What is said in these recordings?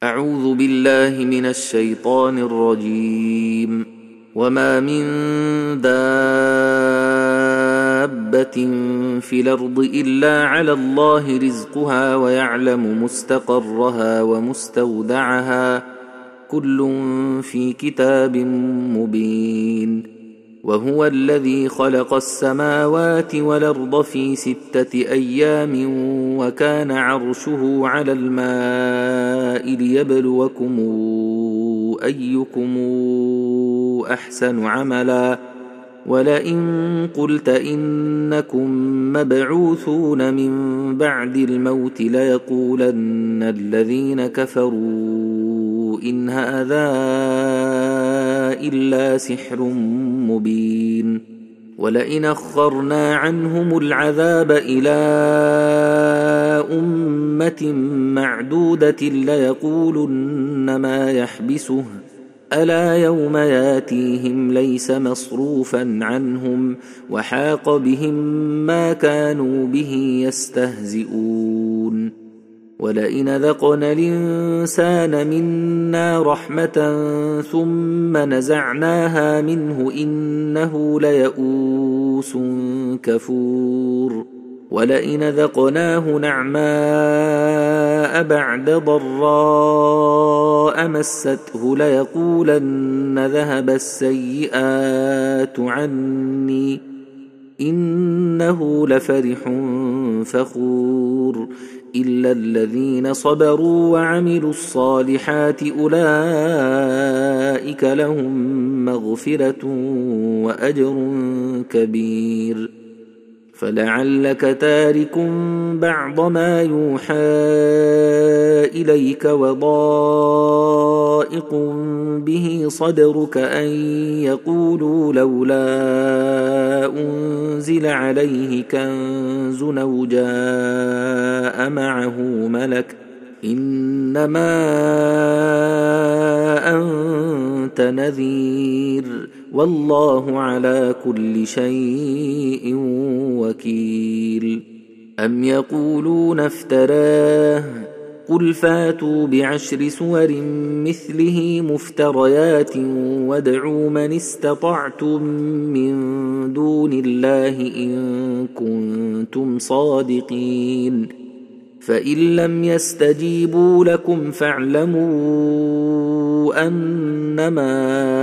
أعوذ بالله من الشيطان الرجيم. وما من دابة في الأرض إلا على الله رزقها ويعلم مستقرها ومستودعها كل في كتاب مبين. وهو الذي خلق السماوات والأرض في 6 أيام وكان عرشه على الماء ليبلوكم أيكم أحسن عملا. ولئن قلت إنكم مبعوثون من بعد الموت ليقولن الذين كفروا إن هذا إلا سحر مبين. ولئن أخرنا عنهم العذاب إلى أمة معدودة ليقولن ما يحبسه ألا يوم ياتيهم ليس مصروفا عنهم وحاق بهم ما كانوا به يستهزئون. ولئن ذقنا الإنسان منا رحمة ثم نزعناها منه إنه ليئوس كفور. ولئن ذقناه نعماء بعد ضراء مسته ليقولن ذهب السيئات عني إنه لفرح فخور. إلا الذين صبروا وعملوا الصالحات أولئك لهم مغفرة وأجر كبير. فلعلك تارك بعض ما يوحى إليك وضائق به صدرك أن يقولوا لولا أنزل عليه كنز أو جاء معه ملك إنما أنت نذير والله على كل شيء وكيل. أم يقولون افتراه قل فاتوا ب10 سور مثله مفتريات وادعوا من استطعتم من دون الله إن كنتم صادقين. فإن لم يستجيبوا لكم فاعلموا أنما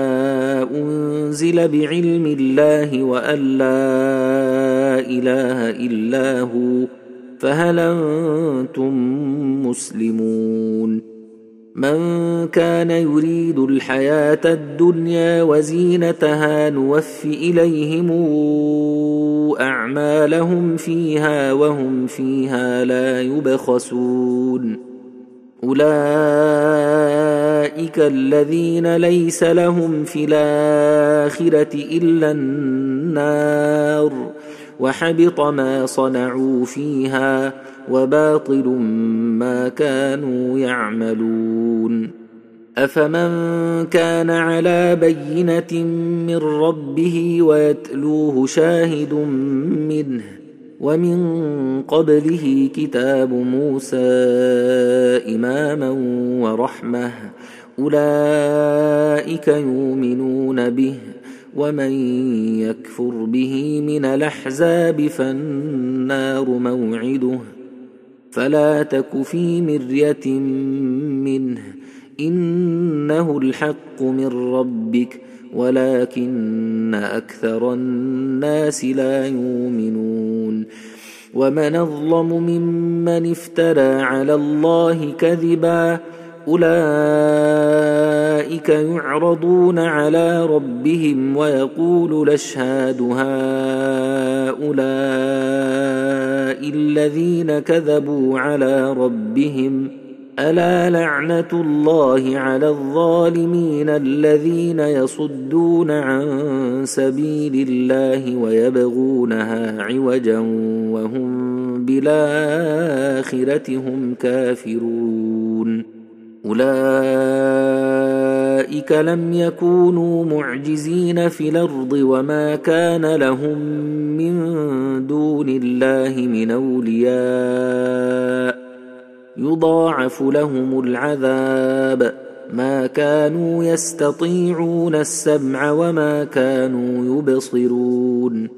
أنزل بعلم الله وأن لا إله إلا هو فهل أنتم مسلمون. من كان يريد الحياة الدنيا وزينتها نوف إليهم أعمالهم فيها وهم فيها لا يبخسون. أولئك الذين ليس لهم في الآخرة إلا النار وحبط ما صنعوا فيها وباطل ما كانوا يعملون. أفمن كان على بينة من ربه ويتلوه شاهد منه ومن قبله كتاب موسى إماما ورحمة أولئك يؤمنون به ومن يكفر به من الأحزاب فالنار موعده فلا تك في مرية منه إنه الحق من ربك ولكن أكثر الناس لا يؤمنون. ومن أظلم ممن افترى على الله كذبا أولئك يعرضون على ربهم ويقول الأشهاد هؤلاء الذين كذبوا على ربهم ألا لعنة الله على الظالمين الذين يصدون عن سبيل الله ويبغونها عوجا وهم بالآخرة هم كافرون. أولئك لم يكونوا معجزين في الأرض وما كان لهم من دون الله من أولياء يضاعف لهم العذاب ما كانوا يستطيعون السمع وما كانوا يبصرون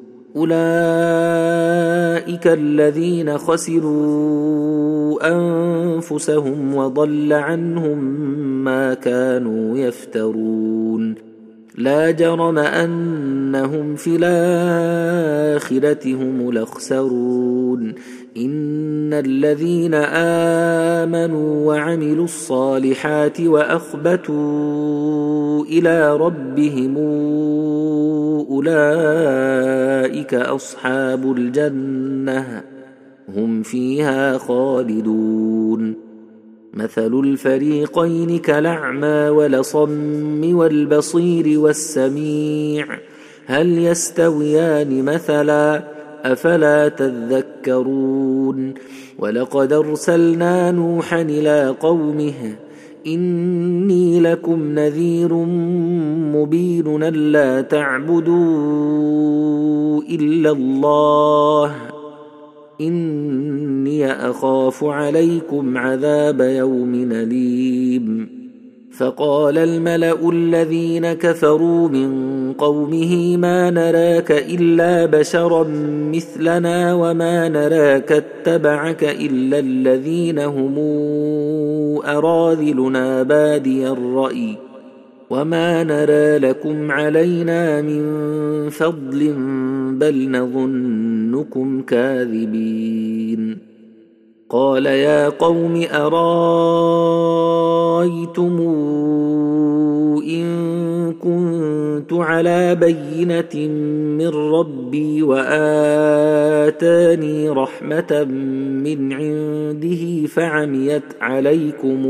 أولئك الذين خسروا أنفسهم وضل عنهم ما كانوا يفترون لا جرم أنهم في الآخرة هم الأخسرون إن الذين آمنوا وعملوا الصالحات وأخبتوا إلى ربهم أولئك أصحاب الجنة هم فيها خالدون مثل الفريقين كالأعمى والأصم والبصير والسميع هل يستويان مثلا أفلا تذكرون ولقد أرسلنا نوحا إلى قومه إني لكم نذير مبين ألا تعبدوا إلا الله إني أخاف عليكم عذاب يوم أليم فقال الملأ الذين كفروا من قومه ما نراك إلا بشرا مثلنا وما نراك اتبعك إلا الذين هم أراذلنا بادي الرأي وما نرى لكم علينا من فضل بل نظنكم كاذبين قال يا قوم أرايتم إن كنت على بينة من ربي وآتاني رحمة من عنده فعميت عليكم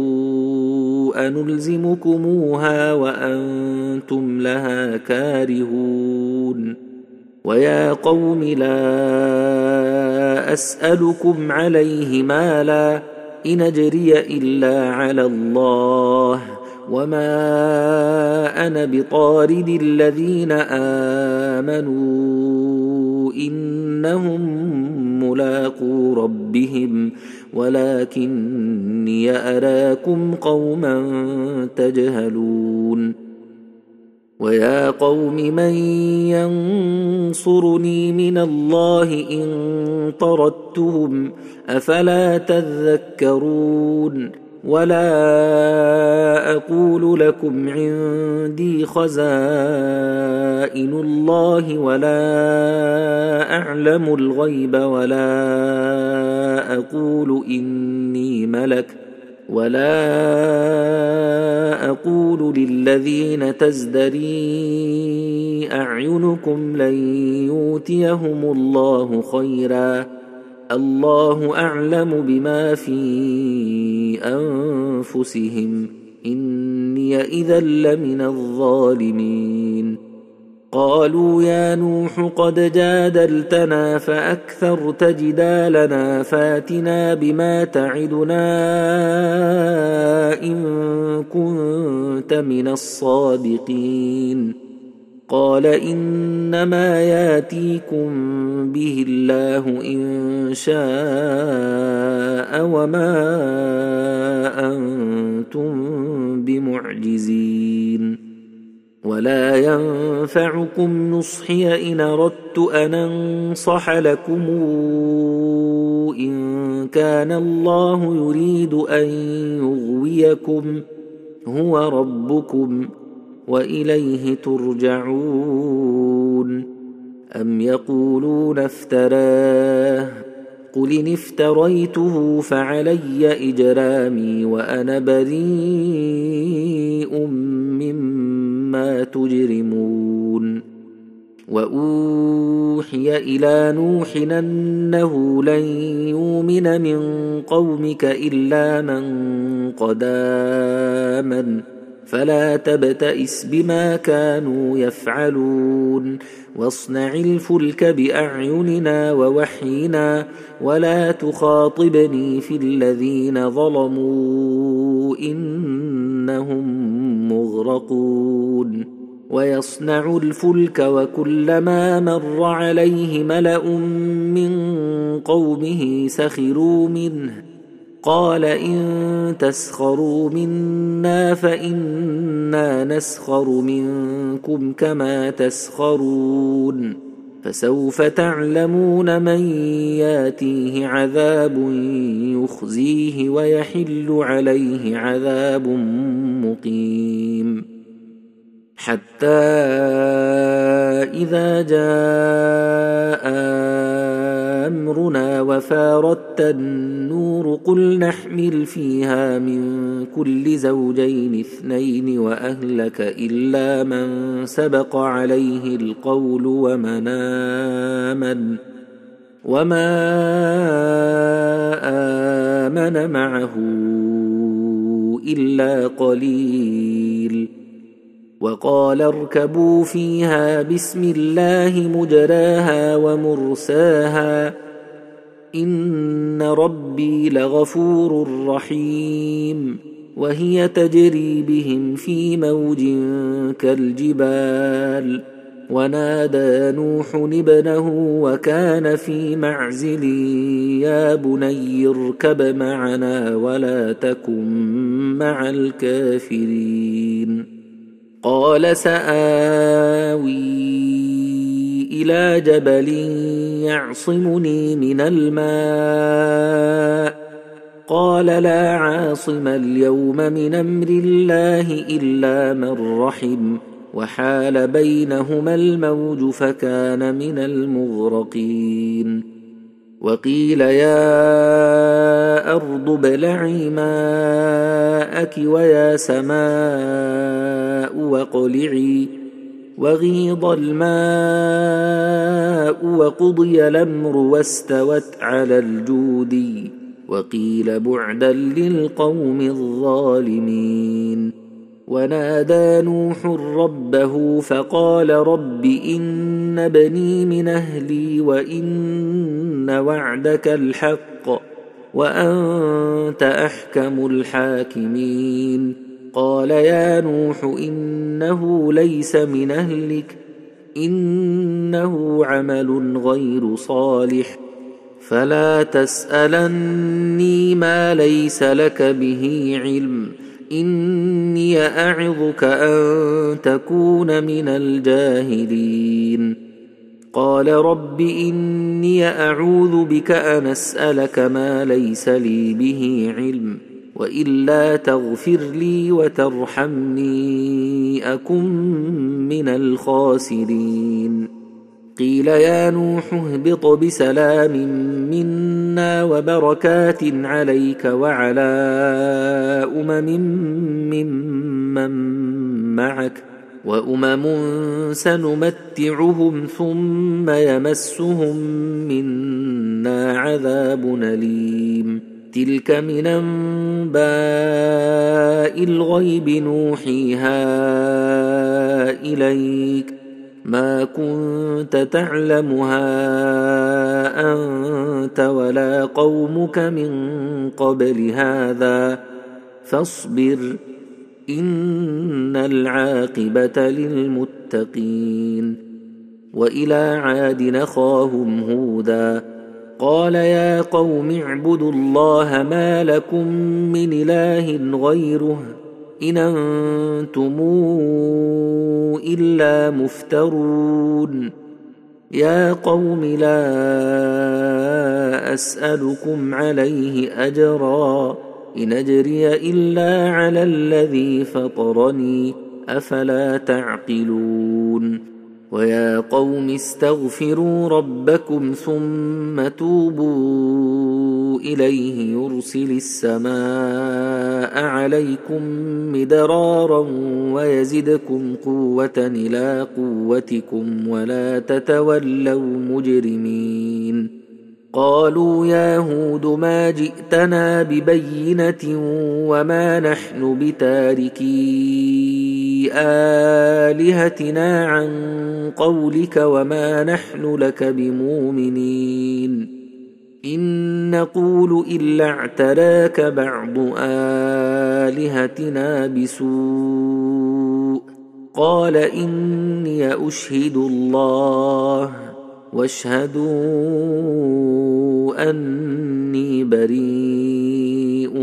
أنلزمكموها وأنتم لها كارهون ويا قوم لا أسألكم عليه مالا إن أجري إلا على الله وما أنا بطارد الذين آمنوا إنهم ملاقو ربهم ولكني أراكم قوما تجهلون ويا قوم من ينصرني من الله إن طردتهم أفلا تذكرون ولا أقول لكم عندي خزائن الله ولا أعلم الغيب ولا أقول إني ملك ولا أقول للذين تزدري أعينكم لن يؤتيهم الله خيرا الله أعلم بما في أنفسهم إني إذا لمن الظالمين قالوا يا نوح قد جادلتنا فأكثرت جدالنا فاتنا بما تعدنا إن كنت من الصادقين قال إنما ياتيكم به الله إن شاء وما أنتم بمعجزين ولا ينفعكم نصحي إن أردت أن أنصح لكم إن كان الله يريد أن يغويكم هو ربكم وإليه ترجعون أم يقولون افتراه قل إن افتريته فعلي إجرامي وأنا بريء مما تجرمون وأوحي إلى نوح أنه لن يؤمن من قومك إلا من قد آمن فلا تبتئس بما كانوا يفعلون واصنع الفلك بأعيننا ووحينا ولا تخاطبني في الذين ظلموا إنهم مغرقون ويصنع الفلك وكلما مر عليه ملأ من قومه سخروا منه قال إن تسخروا منا فإنا نسخر منكم كما تسخرون فسوف تعلمون من ياتيه عذاب يخزيه ويحل عليه عذاب مقيم حتى إذا جاء أمرنا وفارت النور قل نحمل فيها من كل زوجين اثنين وأهلك إلا من سبق عليه القول وما آمن معه إلا قليل وقال اركبوا فيها بسم الله مجراها ومرساها إن ربي لغفور رحيم وهي تجري بهم في موج كالجبال ونادى نوح ابنه وكان في معزل يا بني اركب معنا ولا تكن مع الكافرين قال سآوي إلى جبل يعصمني من الماء قال لا عاصم اليوم من أمر الله إلا من رحم وحال بينهما الموج فكان من المغرقين وقيل يا أرض ابلعي ماءك ويا سماء واقلعي وغيض الماء وقضي الأمر واستوت على الجودي وقيل بعدا للقوم الظالمين ونادى نوح ربه فقال رب إن بني من أهلي وإن وعدك الحق وأنت أحكم الحاكمين قال يا نوح إنه ليس من أهلك إنه عمل غير صالح فلا تسألني ما ليس لك به علم إني أعظك أن تكون من الجاهلين قال رب إني أعوذ بك أن أسألك ما ليس لي به علم وإلا تغفر لي وترحمني أكن من الخاسرين قيل يا نوح اهبط بسلام منا وبركات عليك وعلى ممن معك وأمم سنمتعهم ثم يمسهم منا عذاب أليم تلك من أنباء الغيب نوحيها إليك ما كنت تعلمها أنت ولا قومك من قبل هذا فاصبر إن العاقبة للمتقين وإلى عاد أخاهم هودا قال يا قوم اعبدوا الله ما لكم من إله غيره إن أنتم إلا مفترون يا قوم لا أسألكم عليه أجرا إن أجري إلا على الذي فطرني أفلا تعقلون ويا قوم استغفروا ربكم ثم توبوا إليه يرسل السماء عليكم مدرارا ويزدكم قوة إلى قوتكم ولا تتولوا مجرمين قالوا يا هود ما جئتنا ببينة وما نحن بتاركي آلهتنا عن قولك وما نحن لك بمؤمنين إن نقول إلا اعتراك بعض آلهتنا بسوء قال إني أشهد الله واشهدوا أني بريء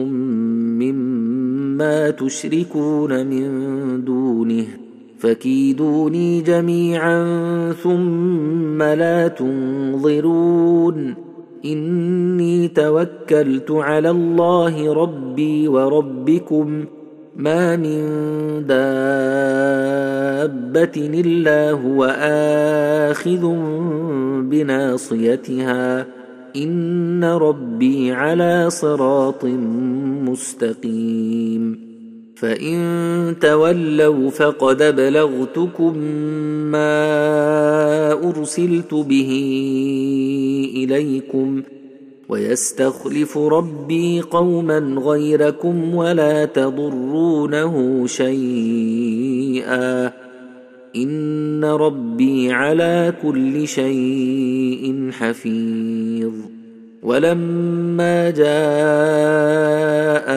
مما تشركون من دونه فكيدوني جميعا ثم لا تنظرون إني توكلت على الله ربي وربكم ما من دابة إلا هو آخذ بناصيتها إن ربي على صراط مستقيم فإن تولوا فقد بلغتكم ما أرسلت به إليكم ويستخلف ربي قوما غيركم ولا تضرونه شيئا إن ربي على كل شيء حفيظ ولما جاء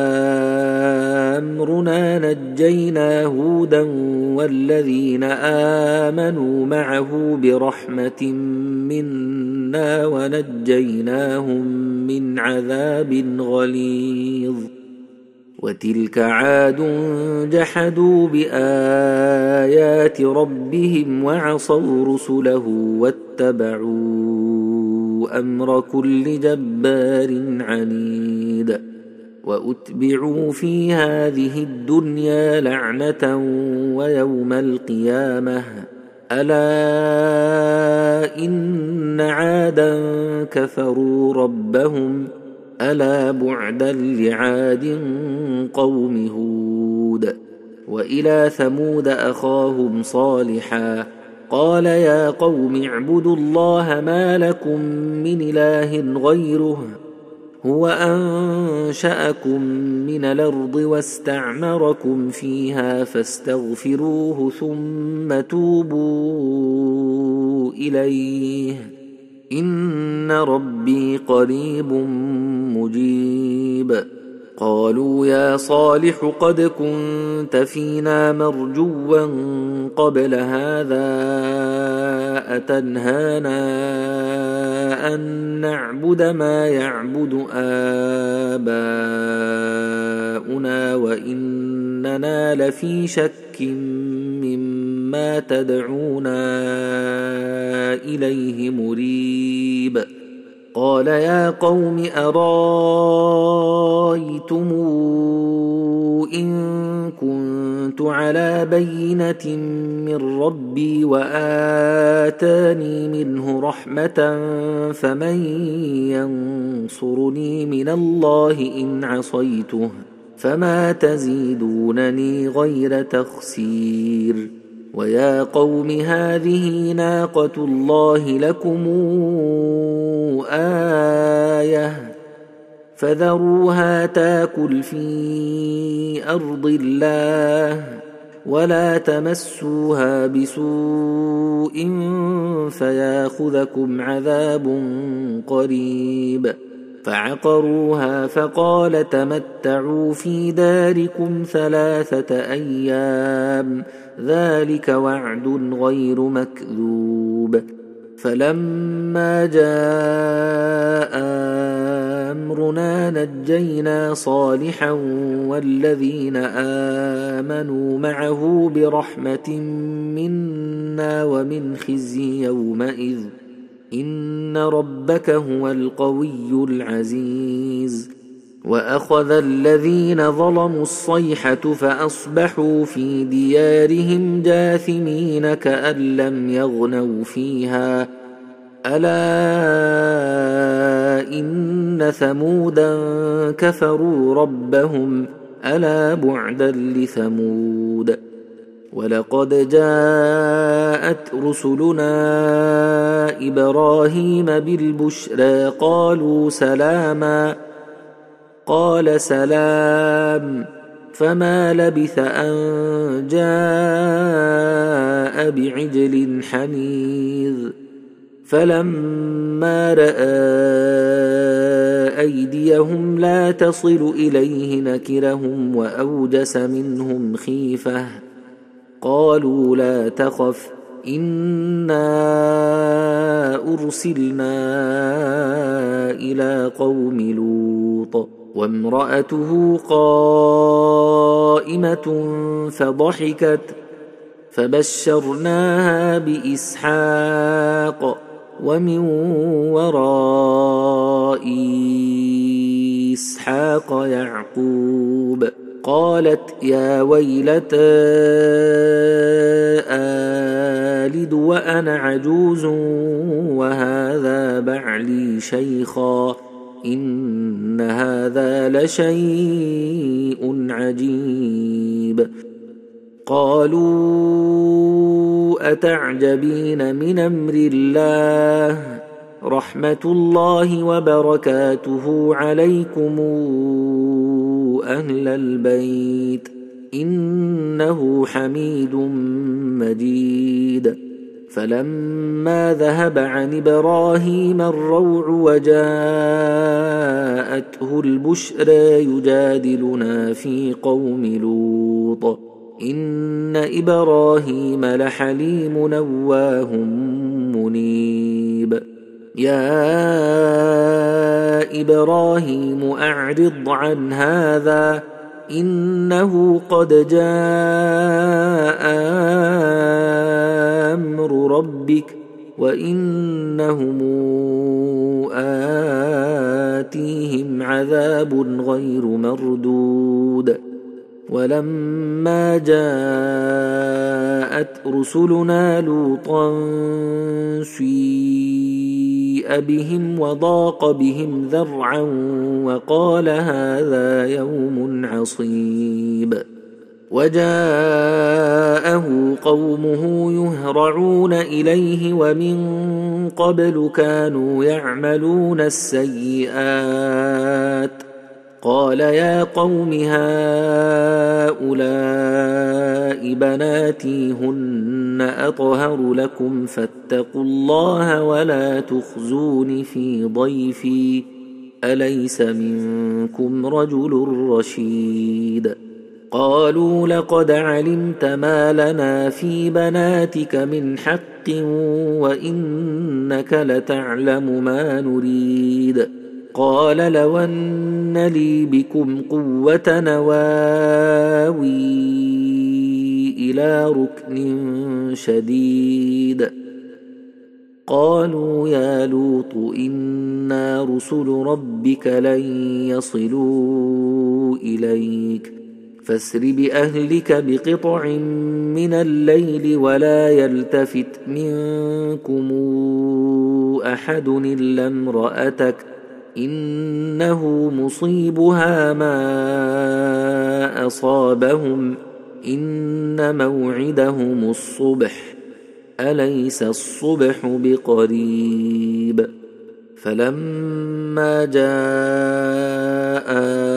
أمرنا نجينا هودا والذين آمنوا معه برحمة منا ونجيناهم من عذاب غليظ وتلك عاد جحدوا بآيات ربهم وعصوا رسله واتبعوا أمر كل جبار عنيد وأتبعوا في هذه الدنيا لعنة ويوم القيامة ألا إن عادا كفروا ربهم ألا بعدا لعاد قوم هود وإلى ثمود أخاهم صالحا قال يا قوم اعبدوا الله ما لكم من إله غيره هو أنشأكم من الأرض واستعمركم فيها فاستغفروه ثم توبوا إليه إن ربي قريب مجيب قالوا يا صالح قد كنت فينا مرجوا قبل هذا أتنهانا أن نعبد ما يعبد آباؤنا وإننا لفي شك مما تدعونا إليه مريب قال يا قوم أرايتم إن كنت على بينة من ربي وآتاني منه رحمة فمن ينصرني من الله إن عصيته فما تزيدونني غير تخسير ويا قوم هذه ناقة الله لكم آية فذروها تاكل في أرض الله ولا تمسوها بسوء فياخذكم عذاب قريب فعقروها فقال تمتعوا في داركم 3 أيام ذلك وعد غير مكذوب فلما جاء أمرنا نجينا صالحا والذين آمنوا معه برحمة منا ومن خزي يومئذ إن ربك هو القوي العزيز وأخذ الذين ظلموا الصيحة فأصبحوا في ديارهم جاثمين كأن لم يغنوا فيها ألا إن ثمودا كفروا ربهم ألا بعدا لثمود ولقد جاءت رسلنا إبراهيم بالبشرى قالوا سلاما قال سلام فما لبث أن جاء بعجل حنيذ فلما رأى أيديهم لا تصل إليه نكرهم وأوجس منهم خيفة قالوا لا تخف إنا أرسلنا إلى قوم لوط وامرأته قائمة فضحكت فبشرناها بإسحاق ومن وراء إسحاق يعقوب. قالت يا ويلتى آلد وأنا عجوز وهذا بعلي شيخا إن هذا لشيء عجيب. قالوا أتعجبين من أمر الله رحمة الله وبركاته عليكم أهل البيت إنه حميد مجيد. فلما ذهب عن إبراهيم الروع وجاءته البشرى يجادلنا في قوم لوط إن إبراهيم لحليم أواه منيب. يا إبراهيم أعرض عن هذا إنه قد جاء أمر ربك وإنهم آتيهم عذاب غير مردود. ولما جاءت رسلنا لوطا سيء بهم وضاق بهم ذرعا وقال هذا يوم عصيب. وجاءه قومه يهرعون إليه ومن قبل كانوا يعملون السيئات. قال يا قوم هؤلاء بناتي هن أطهر لكم فاتقوا الله ولا تخزون في ضيفي أليس منكم رجل رشيد. قالوا لقد علمت ما لنا في بناتك من حق وإنك لتعلم ما نريد. قال لو أن لي بكم قوة نواوي إلى ركن شديد. قالوا يا لوط إنا رسل ربك لن يصلوا إليك فاسر بأهلك بقطع من الليل ولا يلتفت منكم أحد إلا امرأتك إنه مصيبها ما أصابهم إن موعدهم الصبح أليس الصبح بقريب. فلما جاء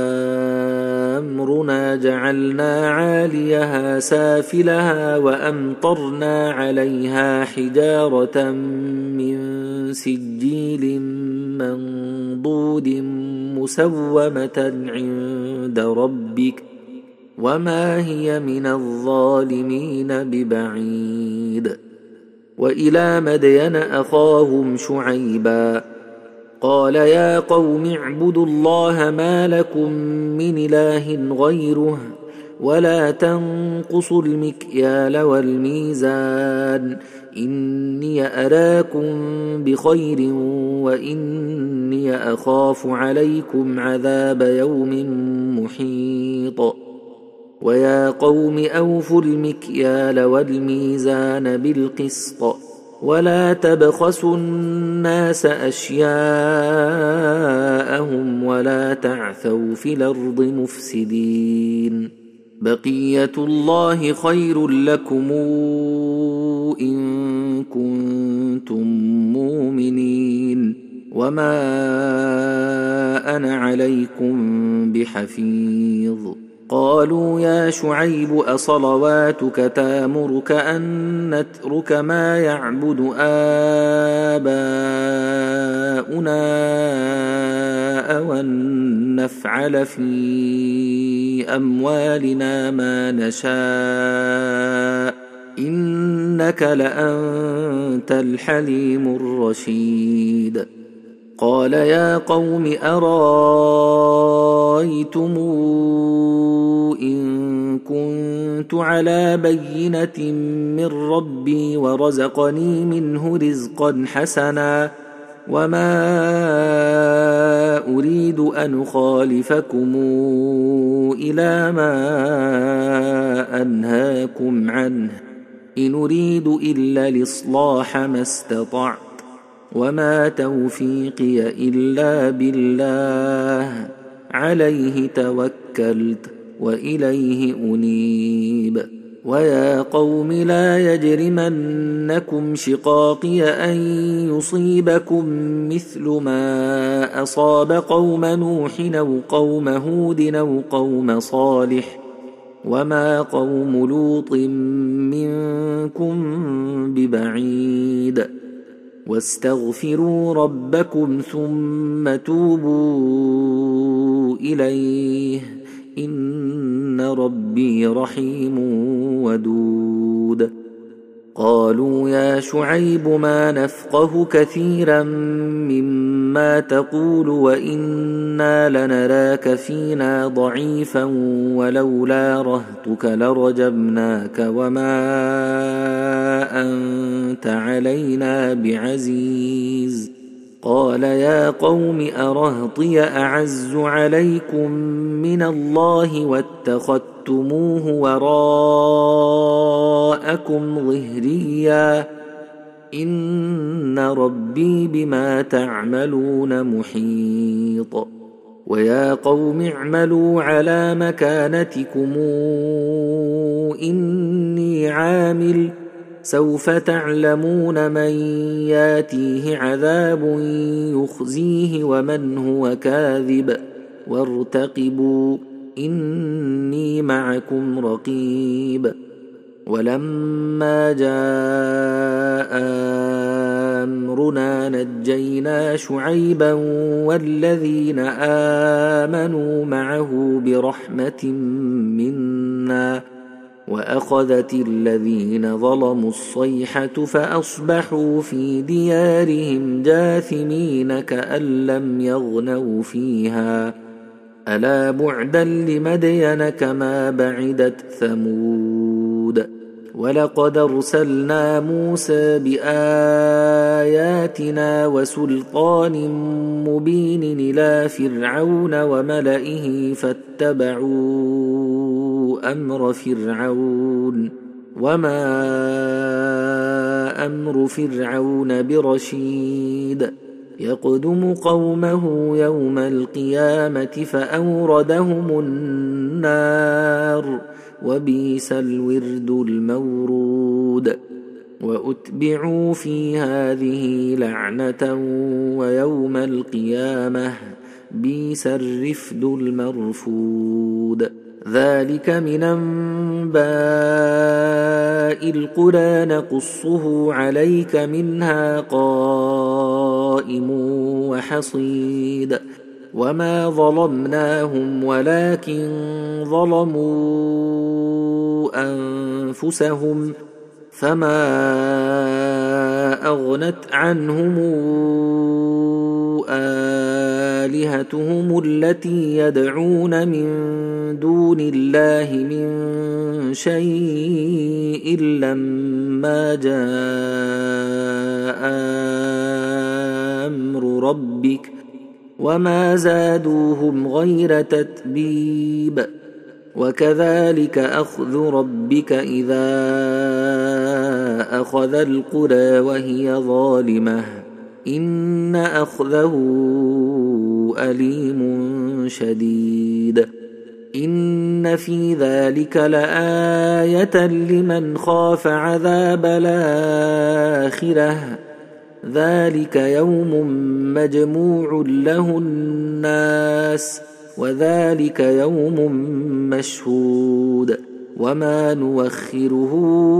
أمرنا جعلنا عاليها سافلها وأمطرنا عليها حجارة من سجيل منضود مسومة عند ربك وما هي من الظالمين ببعيد. وإلى مدين أخاهم شعيبا قال يا قوم اعبدوا الله ما لكم من إله غيره ولا تنقصوا المكيال والميزان إني أراكم بخير وإني أخاف عليكم عذاب يوم محيط. ويا قوم أوفوا المكيال والميزان بالقسط ولا تبخسوا الناس أشياءهم ولا تعثوا في الأرض مفسدين. بقية الله خير لكم إن كنتم مؤمنين وما أنا عليكم بحفيظ. قالوا يا شعيب أصلواتك تامرك أن نترك ما يعبد آباؤنا أو أن نفعل في أموالنا ما نشاء إنك إنك لأنت الحليم الرشيد. قال يا قوم أرأيتم إن كنت على بينة من ربي ورزقني منه رزقا حسنا وما أريد أن أخالفكم إلى ما أنهاكم عنه إن أريد إلا الإصلاح ما استطعت وما توفيقي إلا بالله عليه توكلت وإليه أنيب. ويا قوم لا يجرمنكم شقاقي أن يصيبكم مثل ما أصاب قوم نوح أو قوم هود أو قوم صالح وما قوم لوط منكم ببعيد. واستغفروا ربكم ثم توبوا إليه إن ربي رحيم ودود. قالوا يا شعيب ما نفقه كثيرا مما تقول وإنا لنراك فينا ضعيفا ولولا رهطك لرجمناك وما أنت علينا بعزيز. قال يا قوم أرهطي أعز عليكم من الله واتخذتموه وراءكم ظهريا إن ربي بما تعملون محيط. ويا قوم اعملوا على مكانتكم إني عامل سوف تعلمون من ياتيه عذاب يخزيه ومن هو كاذب وارتقبوا إني معكم رقيب. ولما جاء أمرنا نجينا شعيبا والذين آمنوا معه برحمة منا وأخذت الذين ظلموا الصيحة فأصبحوا في ديارهم جاثمين كأن لم يغنوا فيها ألا بعدا لمدين كما بعدت ثمود. ولقد أرسلنا موسى بآياتنا وسلطان مبين إلى فرعون وملئه فاتبعوا أمر فرعون وما أمر فرعون برشيد. يقدم قومه يوم القيامة فأوردهم النار وبئس الورد المورود. وأتبعوا في هذه لعنة ويوم القيامة بئس الرفد المرفود. ذلك من أنباء القرى نقصه عليك منها قائم وحصيد. وما ظلمناهم ولكن ظلموا أنفسهم فما أغنت عنهم آلهتهم التي يدعون من دون الله من شيء لما جاء أمر ربك وما زادوهم غير تتبيب. وكذلك أخذ ربك إذا أخذ القرى وهي ظالمة إن أخذه أليم شديد. إن في ذلك لآية لمن خاف عذاب الآخرة ذلك يوم مجموع له الناس وذلك يوم مشهود وما نوخره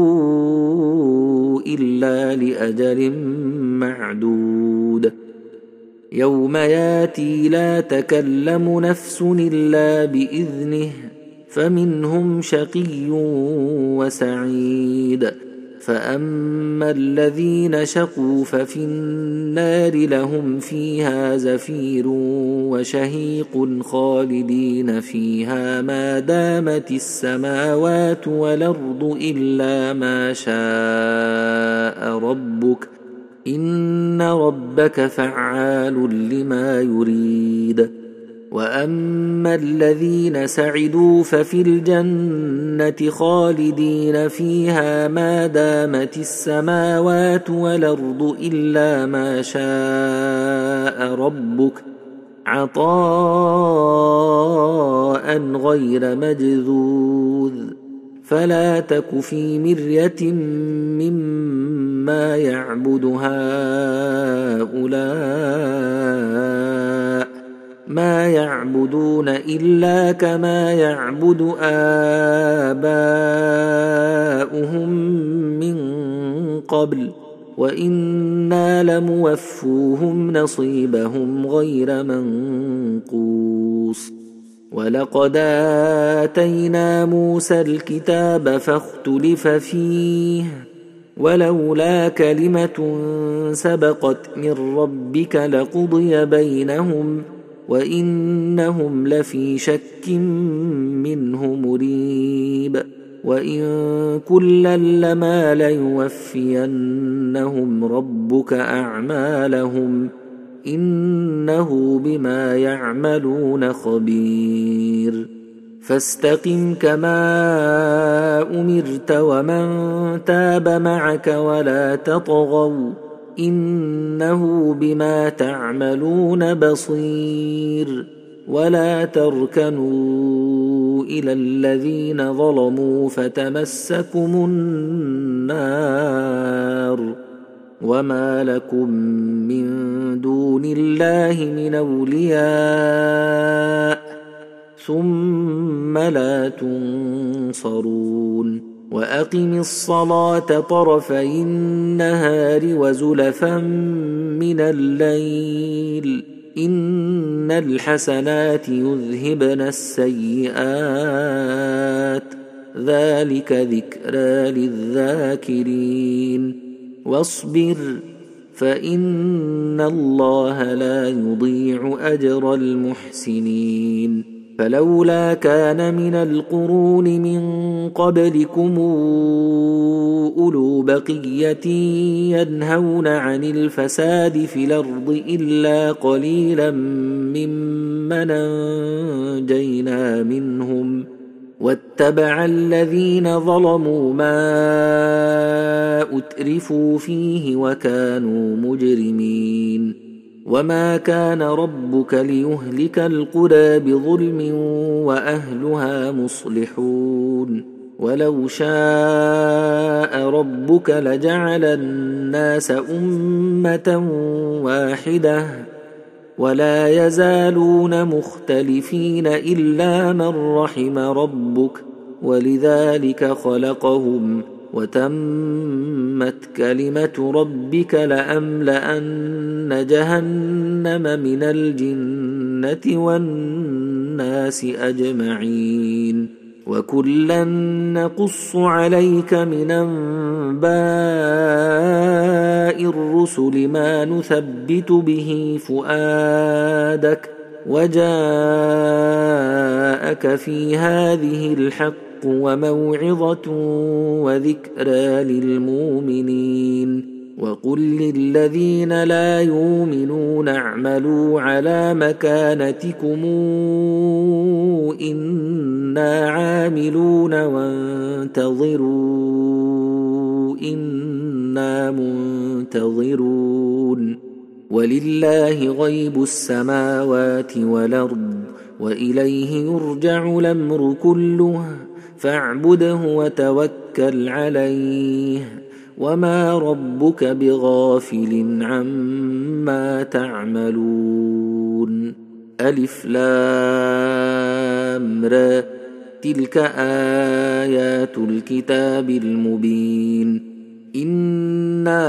إلا لأجل معدود. يوم ياتي لا تكلم نفس إلا بإذنه فمنهم شقي وسعيد. فأما الذين شقوا ففي النار لهم فيها زفير وشهيق خالدين فيها ما دامت السماوات والأرض إلا ما شاء ربك إن ربك فعال لما يريد. وأما الذين سعدوا ففي الجنة خالدين فيها ما دامت السماوات والأرض إلا ما شاء ربك عطاء غير مجذوذ. فلا تك في مرية مما يعبد هؤلاء ما يعبدون إلا كما يعبد آباؤهم من قبل وإنا لموفوهم نصيبهم غير منقوص. ولقد آتينا موسى الكتاب فاختلف فيه ولولا كلمة سبقت من ربك لقضي بينهم وإنهم لفي شك منه مريب. وإن كلا لما ليوفينهم ربك أعمالهم إنه بما يعملون خبير. فاستقم كما أمرت ومن تاب معك ولا تطغوا إنه بما تعملون بصير. ولا تركنوا إلى الذين ظلموا فتمسكم النار وما لكم من دون الله من أولياء ثم لا تنصرون. وأقم الصلاة طرفي النهار وزلفا من الليل إن الحسنات يذهبن السيئات ذلك ذكرى للذاكرين. واصبر فإن الله لا يضيع أجر المحسنين. فلولا كان من القرون من قبلكم أولو بقية ينهون عن الفساد في الأرض إلا قليلا ممن أنجينا منهم واتبع الذين ظلموا ما أترفوا فيه وكانوا مجرمين. وما كان ربك ليهلك القرى بظلم وأهلها مصلحون. ولو شاء ربك لجعل الناس أمة واحدة ولا يزالون مختلفين إلا من رحم ربك ولذلك خلقهم وتمت كلمة ربك لأملأن جهنم من الجنة والناس أجمعين. وكلا نقص عليك من أنباء الرسل ما نثبت به فؤادك وجاءك في هذه الحق وموعظة وذكرى للمؤمنين. وقل للذين لا يؤمنون اعملوا على مكانتكم إنا عاملون وانتظروا إنا منتظرون. ولله غيب السماوات والأرض وإليه يرجع الأمر كله فاعبده وتوكل عليه وما ربك بغافل عما تعملون. ألف لام را تلك آيات الكتاب المبين. إنا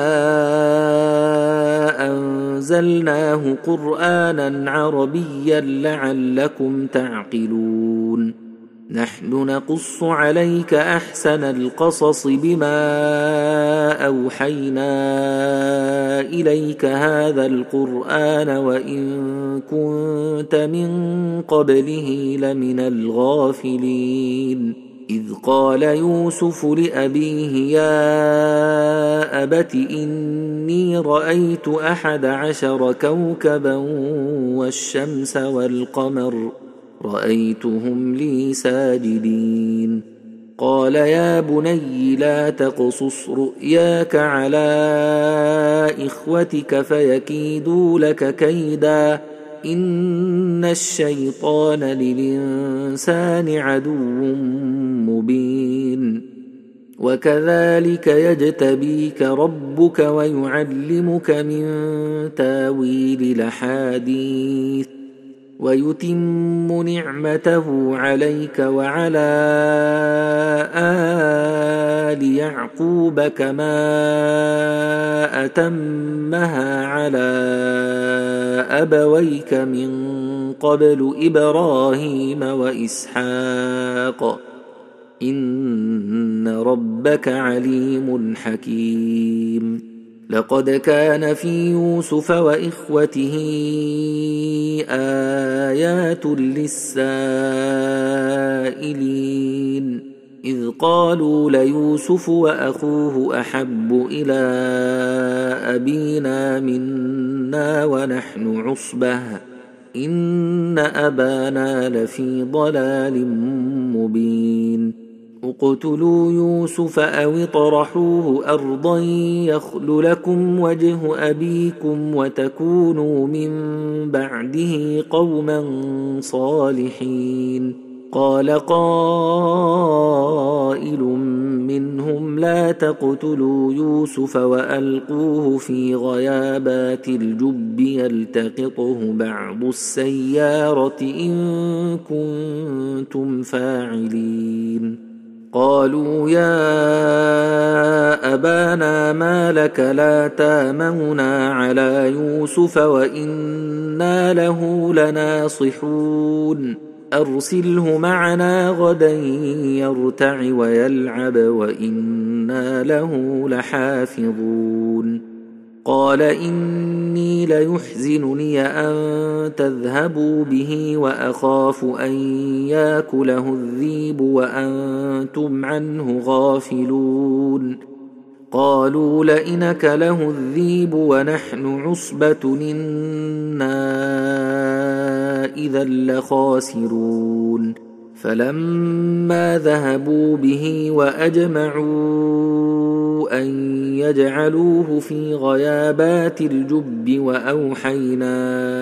أنزلناه قرآنا عربيا لعلكم تعقلون. نحن نقص عليك أحسن القصص بما أوحينا إليك هذا القرآن وإن كنت من قبله لمن الغافلين إذ قال يوسف لأبيه يا أبت إني رأيت 11 كوكبا والشمس والقمر رأيتهم لي ساجدين قال يا بني لا تقصص رؤياك على إخوتك فيكيدوا لك كيدا إن الشيطان للإنسان عدو مبين وكذلك يجتبيك ربك ويعلمك من تاويل الأحاديث ويتم نعمته عليك وعلى آل يعقوب كما أتمها على أبويك من قبل إبراهيم وإسحاق إن ربك عليم حكيم لقد كان في يوسف وإخوته آيات للسائلين إذ قالوا ليوسف وأخوه أحب إلى أبينا منا ونحن عصبة إن أبانا لفي ضلال مبين اقتلوا يوسف أو اطرحوه أرضا يخل لكم وجه أبيكم وتكونوا من بعده قوما صالحين قال قائل منهم لا تقتلوا يوسف وألقوه في غيابات الجب يلتقطه بعض السيارة إن كنتم فاعلين قالوا يا أبانا ما لك لا تامننا على يوسف وإنا له لناصحون أرسله معنا غدا يرتع ويلعب وإنا له لحافظون قال إني ليحزنني أن تذهبوا به وأخاف أن يأكله الذئب وأنتم عنه غافلون قالوا لئن أكله الذئب ونحن عصبة إنا إذا لخاسرون فلما ذهبوا به وأجمعوا أن يجعلوه في غيابات الجب وأوحينا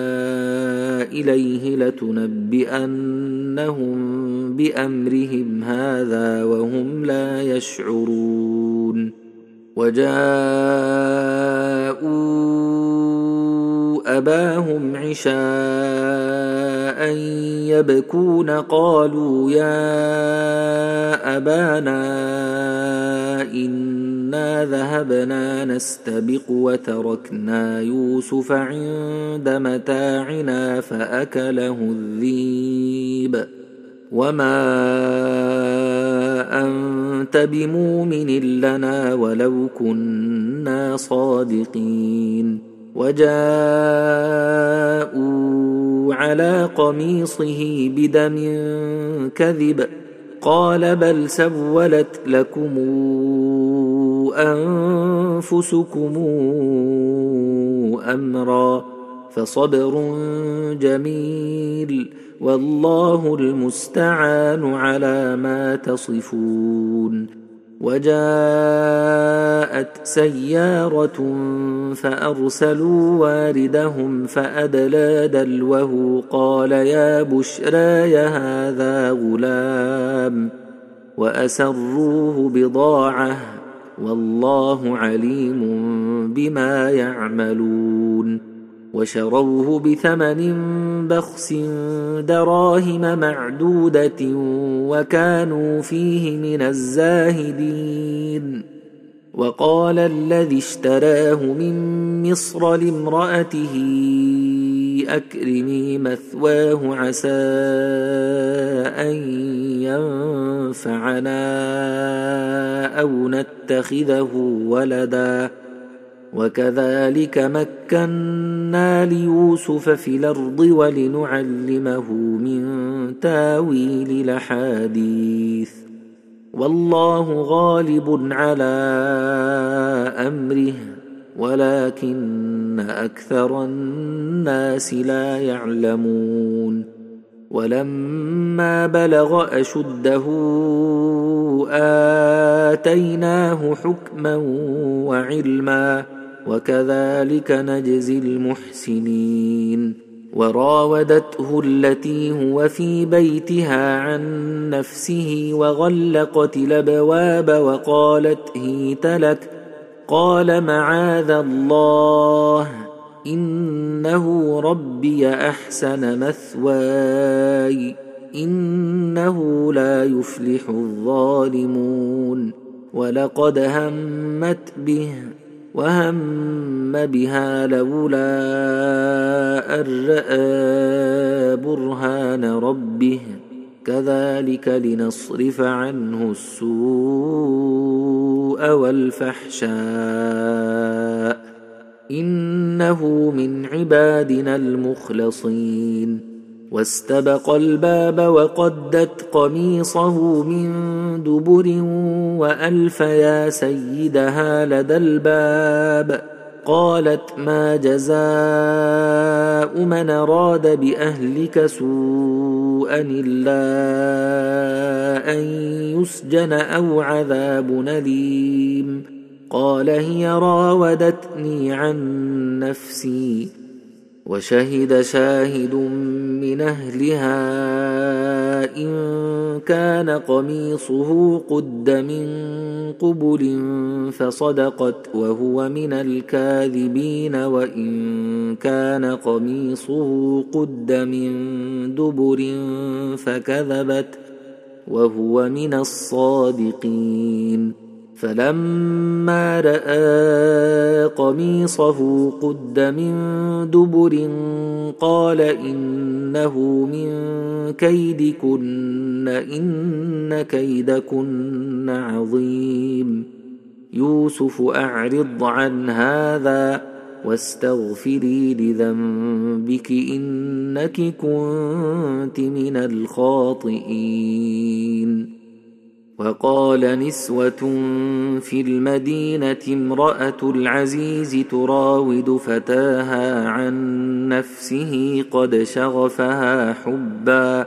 إليه لتنبئنهم بأمرهم هذا وهم لا يشعرون وجاءوا أباهم عشاء يبكون قالوا يا أبانا إنا ذهبنا نستبق وتركنا يوسف عند متاعنا فأكله الذئب وما أنت بمؤمن لنا ولو كنا صادقين وجاءوا على قميصه بدم كذب قال بل سولت لكم أنفسكم أمرا فصبر جميل والله المستعان على ما تصفون وجاءت سيارة فأرسلوا واردهم فأدلى دلوه قال يا بشرى هذا غلام وأسروه بضاعة والله عليم بما يعملون وشروه بثمن بخس دراهم معدودة وكانوا فيه من الزاهدين وقال الذي اشتراه من مصر لامرأته أكرمي مثواه عسى أن ينفعنا أو نتخذه ولدا وكذلك مكنا ليوسف في الأرض ولنعلمه من تاويل الأحاديث والله غالب على أمره ولكن أكثر الناس لا يعلمون ولما بلغ أشده آتيناه حكما وعلما وكذلك نجزي المحسنين وراودته التي هو في بيتها عن نفسه وغلقت الأبواب وقالت هيت لك قال معاذ الله إنه ربي أحسن مثواي إنه لا يفلح الظالمون ولقد همت به وهم بها لولا أن رأى برهان ربه كذلك لنصرف عنه السوء والفحشاء إنه من عبادنا المخلصين واستبق الباب وقدت قميصه من دبر وألف يا سيدها لدى الباب قالت ما جزاء من أراد بأهلك سوءا إلا أن يسجن أو عذاب أليم قال هي راودتني عن نفسي وشهد شاهد من أهلها إن كان قميصه قد من قبل فصدقت وهو من الكاذبين وإن كان قميصه قد من دبر فكذبت وهو من الصادقين فلما رأى قميصه قد من دبر قال إنه من كيدكن إن كيدكن عظيم يوسف أعرض عن هذا واستغفري لذنبك إنك كنت من الخاطئين وقال نسوة في المدينة امرأة العزيز تراود فتاها عن نفسه قد شغفها حبا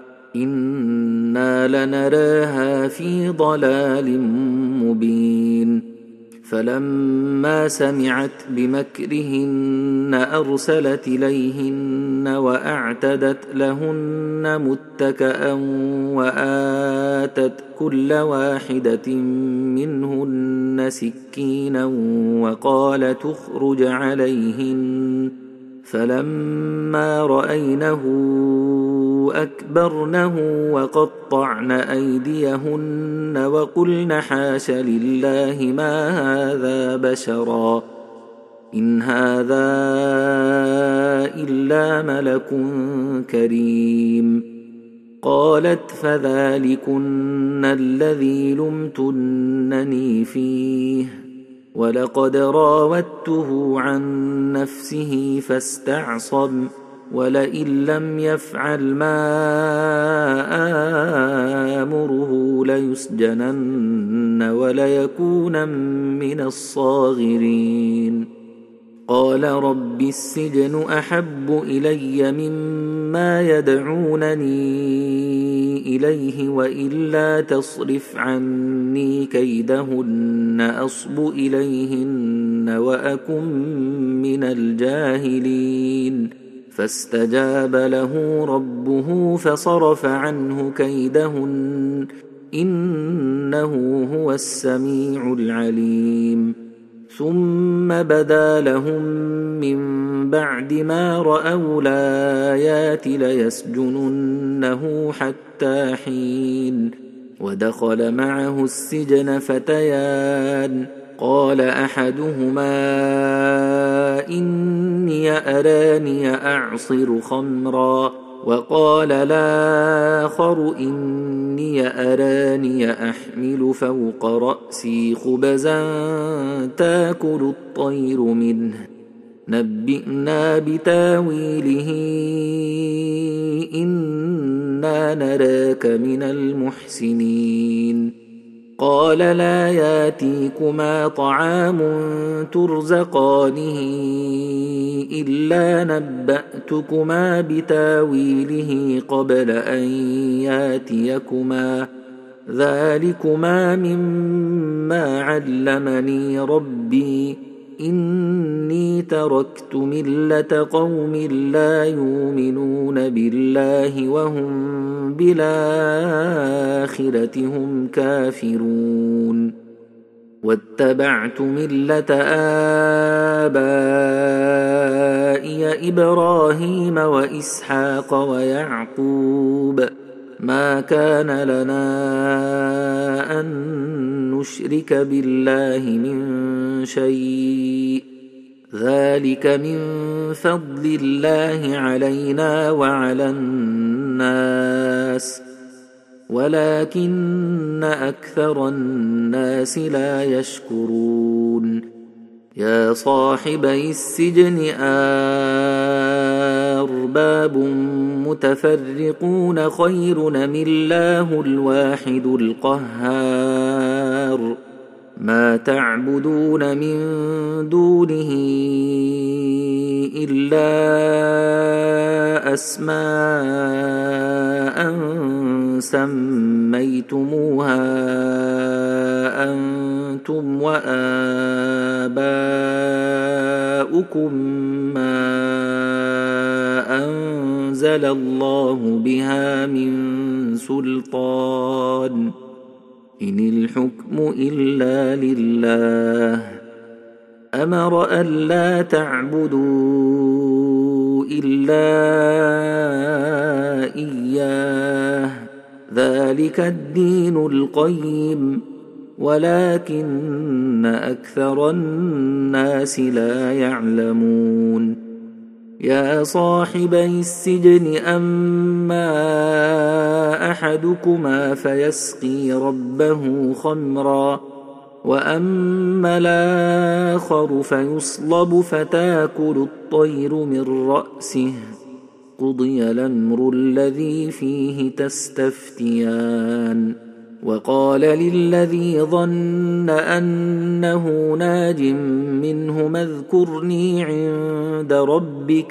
إنا لنراها في ضلال مبين فلما سمعت بمكرهن أرسلت إليهن وأعتدت لهن متكأ وآتت كل واحدة منهن سكينا وقال تخرج عليهن فلما رأينه أكبرنه وقطعن أيديهن وقلن حاش لله ما هذا بشرا إن هذا إلا ملك كريم قالت فذلكن الذي لمتنني فيه ولقد راودته عن نفسه فاستعصم ولئن لم يفعل ما آمره ليسجنن وليكون من الصاغرين قال رب السجن أحب إلي مما يدعونني إليه وإلا تصرف عني كيدهن أصب إليهن وأكن من الجاهلين فاستجاب له ربه فصرف عنه كيدهن إنه هو السميع العليم ثم بدا لهم من بعد ما رأوا الآيات ليسجننه حتى حين ودخل معه السجن فتيان قال أحدهما إني إني أراني أعصر خمرا وقال الآخر إني أراني أحمل فوق رأسي خبزا تأكل الطير منه نبئنا بتاويله إنا نراك من المحسنين قال لا ياتيكما طعام ترزقانه إلا نبأتكما بتاويله قبل أن ياتيكما ذلكما مما علمني ربي إني تركت ملة قوم لا يؤمنون بالله وهم بالآخرة هم كافرون واتبعت ملة آبائي إبراهيم وإسحاق ويعقوب ما كان لنا أن نشرك بالله من شيء ذلك من فضل الله علينا وعلى الناس ولكن أكثر الناس لا يشكرون يا صاحبي السجن أرباب متفرقون خير أم الله الواحد القهار ما تعبدون من دونه إلا أسماء سميتموها أنتم وآباؤكم ما أنزل الله بها من سلطان إن الحكم إلا لله أمر ألا تعبدوا إلا إياه ذلك الدين القيم ولكن أكثر الناس لا يعلمون يا صاحبي السجن أما أحدكما فيسقي ربه خمرا وأما الآخر فيصلب فتأكل الطير من رأسه قضي الأمر الذي فيه تستفتيان وقال للذي ظن أنه ناج منهما اذكرني عند ربك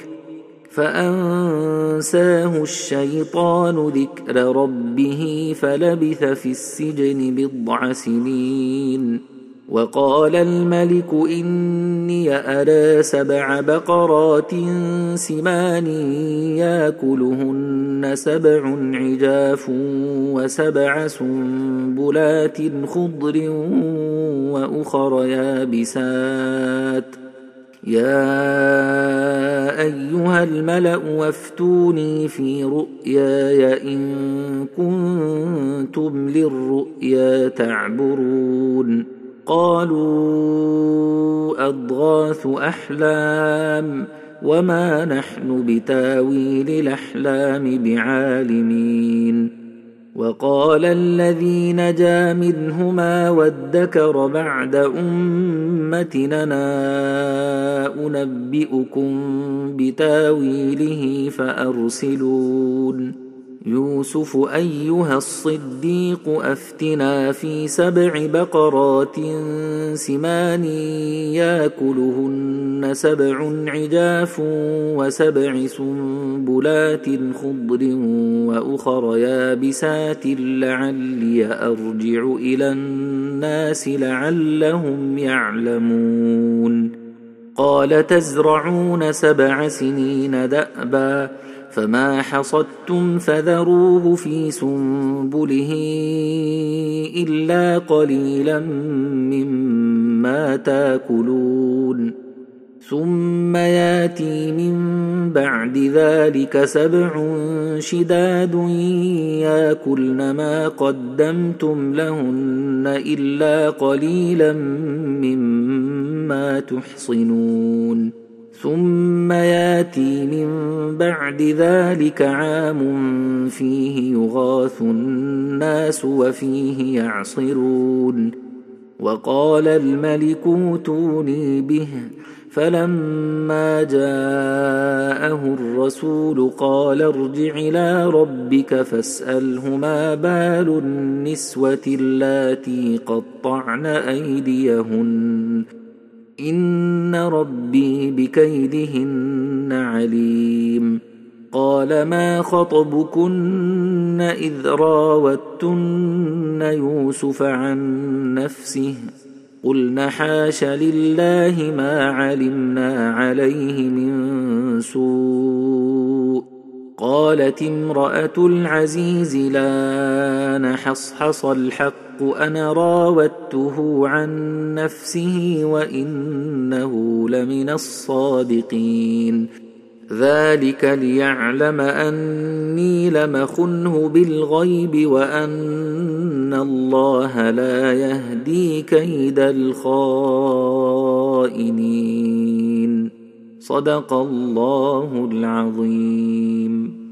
فأنساه الشيطان ذكر ربه فلبث في السجن بضع سنين وقال الملك إني أرى 7 بقرات سمان يأكلهن 7 عجاف و7 سنبلات خضر وأخر يابسات يا أيها الملأ وافتوني في رؤياي إن كنتم للرؤيا تعبرون قالوا أضغاث أحلام وما نحن بتاويل الأحلام بعالمين وقال الذي نجا منهما وادكر بعد أمتنا أنبئكم بتاويله فأرسلون يوسف أيها الصديق أفتنا في 7 بقرات سمان يأكلهن 7 عجاف و7 سنبلات خضر وأخر يابسات لعلي أرجع إلى الناس لعلهم يعلمون قال تزرعون 7 سنين دأبا فما حصدتم فذروه في سنبله إلا قليلا مما تأكلون ثم ياتي من بعد ذلك 7 شداد يأكلن ما قدمتم لهن إلا قليلا مما تحصنون ثم ياتي من بعد ذلك عام فيه يغاث الناس وفيه يعصرون. وقال الملك اوتوني به، فلما جاءه الرسول قال ارجع إلى ربك فاسأله ما بال النسوة اللاتي قطعن أيديهن إن ربي بكيدهن عليم. قال ما خطبكن إذ راوتن يوسف عن نفسه قلن حاش لله ما علمنا عليه من سوء. قالت امرأة العزيز لا نحصحص الحق أنا راودته عن نفسه وإنه لمن الصادقين. ذلك ليعلم أني لم أخنه بالغيب وأن الله لا يهدي كيد الخائنين. صدق الله العظيم.